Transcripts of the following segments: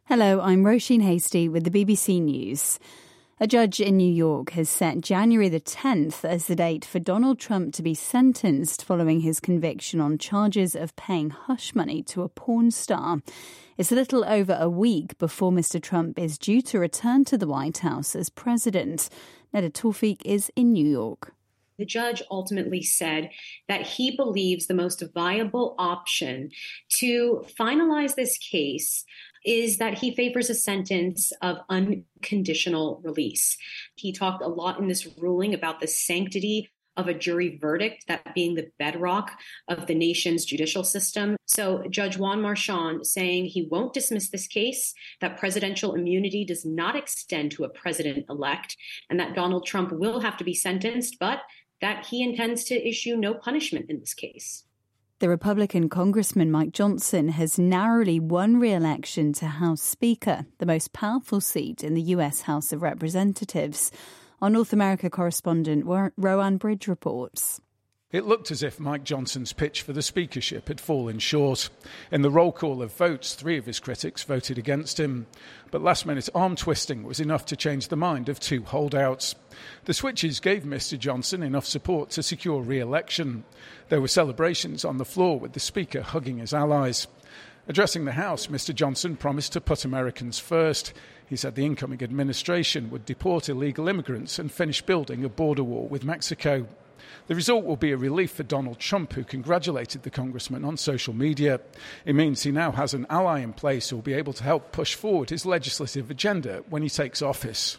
Hello, I'm Roisin Hastie with the BBC News. A judge in New York has set January the 10th as the date for Donald Trump to be sentenced following his conviction on charges of paying hush money to a porn star. It's a little over a week before Mr. Trump is due to return to the White House as president. Neda Tawfiq is in New York. The judge ultimately said that he believes the most viable option to finalize this case is that he favors a sentence of unconditional release. He talked a lot in this ruling about the sanctity of a jury verdict, that being the bedrock of the nation's judicial system. So Judge Juan Marchand saying he won't dismiss this case, that presidential immunity does not extend to a president-elect, and that Donald Trump will have to be sentenced, but that he intends to issue no punishment in this case. The Republican Congressman Mike Johnson has narrowly won re-election to House Speaker, the most powerful seat in the US House of Representatives. Our North America correspondent Rowan Bridge reports. It looked as if Mike Johnson's pitch for the speakership had fallen short. In the roll call of votes, 3 of his critics voted against him. But last-minute arm-twisting was enough to change the mind of 2 holdouts. The switches gave Mr Johnson enough support to secure re-election. There were celebrations on the floor with the Speaker hugging his allies. Addressing the House, Mr Johnson promised to put Americans first. He said the incoming administration would deport illegal immigrants and finish building a border wall with Mexico. The result will be a relief for Donald Trump, who congratulated the congressman on social media. It means he now has an ally in place who will be able to help push forward his legislative agenda when he takes office.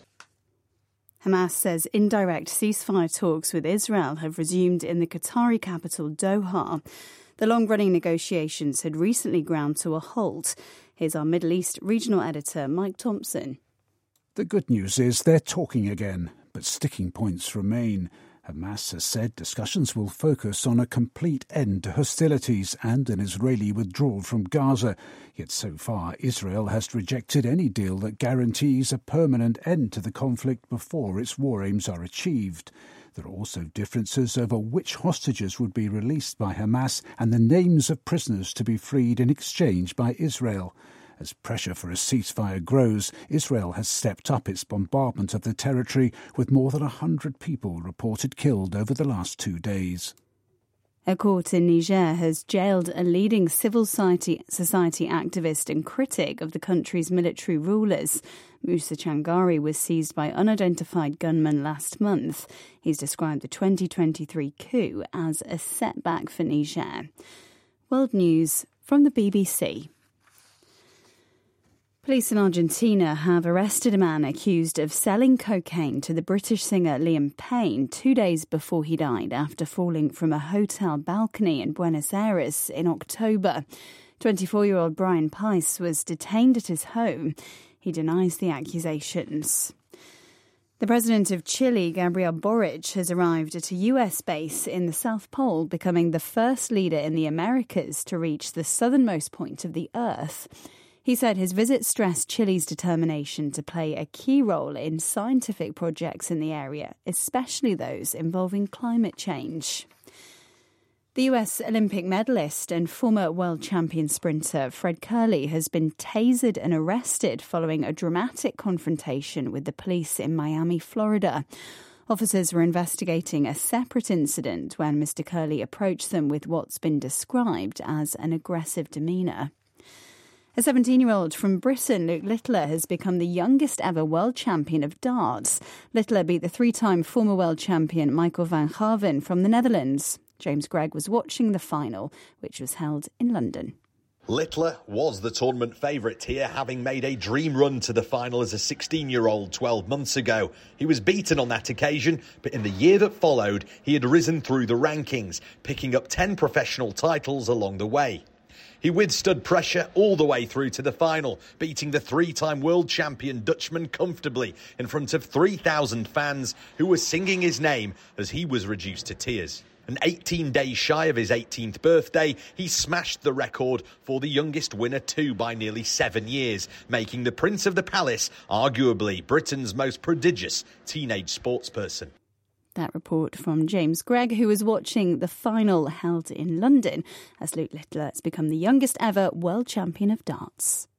Hamas says indirect ceasefire talks with Israel have resumed in the Qatari capital Doha. The long-running negotiations had recently ground to a halt. Here's our Middle East regional editor, Mike Thompson. The good news is they're talking again, but sticking points remain. Hamas has said discussions will focus on a complete end to hostilities and an Israeli withdrawal from Gaza. Yet so far, Israel has rejected any deal that guarantees a permanent end to the conflict before its war aims are achieved. There are also differences over which hostages would be released by Hamas and the names of prisoners to be freed in exchange by Israel. As pressure for a ceasefire grows, Israel has stepped up its bombardment of the territory, with more than 100 people reported killed over the last 2 days. A court in Niger has jailed a leading civil society activist and critic of the country's military rulers. Moussa Changari was seized by unidentified gunmen last month. He's described the 2023 coup as a setback for Niger. World News from the BBC. Police in Argentina have arrested a man accused of selling cocaine to the British singer Liam Payne 2 days before he died after falling from a hotel balcony in Buenos Aires in October. 24-year-old Brian Pice was detained at his home. He denies the accusations. The president of Chile, Gabriel Boric, has arrived at a US base in the South Pole, becoming the first leader in the Americas to reach the southernmost point of the Earth. He said his visit stressed Chile's determination to play a key role in scientific projects in the area, especially those involving climate change. The US Olympic medalist and former world champion sprinter Fred Kerley has been tasered and arrested following a dramatic confrontation with the police in Miami, Florida. Officers were investigating a separate incident when Mr. Kerley approached them with what's been described as an aggressive demeanour. A 17-year-old from Britain, Luke Littler, has become the youngest ever world champion of darts. Littler beat the 3-time former world champion Michael van Gerwen from the Netherlands. James Gregg was watching the final, which was held in London. Littler was the tournament favourite here, having made a dream run to the final as a 16-year-old 12 months ago. He was beaten on that occasion, but in the year that followed, he had risen through the rankings, picking up 10 professional titles along the way. He withstood pressure all the way through to the final, beating the 3-time world champion Dutchman comfortably in front of 3,000 fans who were singing his name as he was reduced to tears. And 18 days shy of his 18th birthday, he smashed the record for the youngest winner too by nearly 7 years, making the Prince of the Palace arguably Britain's most prodigious teenage sportsperson. That report from James Gregg, who was watching the final held in London as Luke Littler has become the youngest ever world champion of darts.